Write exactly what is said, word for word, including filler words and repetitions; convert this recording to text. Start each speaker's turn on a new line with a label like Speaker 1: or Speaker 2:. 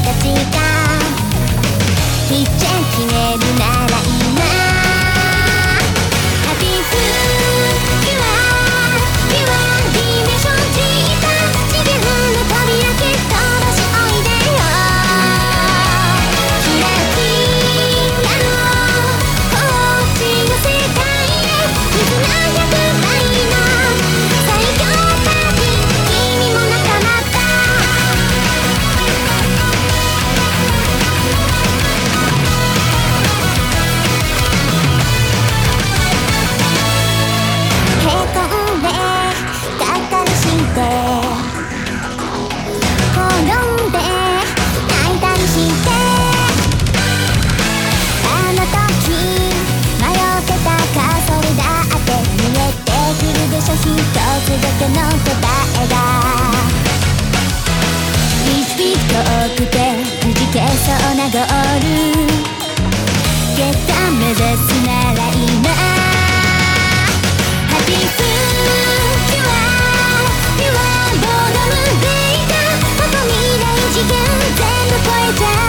Speaker 1: たちがひっちゃ決めるなら今ハッピーフューアピュアディメーションじった次元の扉蹴っ飛ばしおいでよキラキラのこっちの世界へ絆ひゃくばいの最強パーティー君も仲間だへこんでがっかりして転んで泣いたりしてあの時迷ってたかそれだって見えてくるでしょ一つだけの答えが一匹遠くてくじけそうなゴール結果目指すなら今ハッピーフューアピュアボーダムでいたここ未来次元全部超えちゃう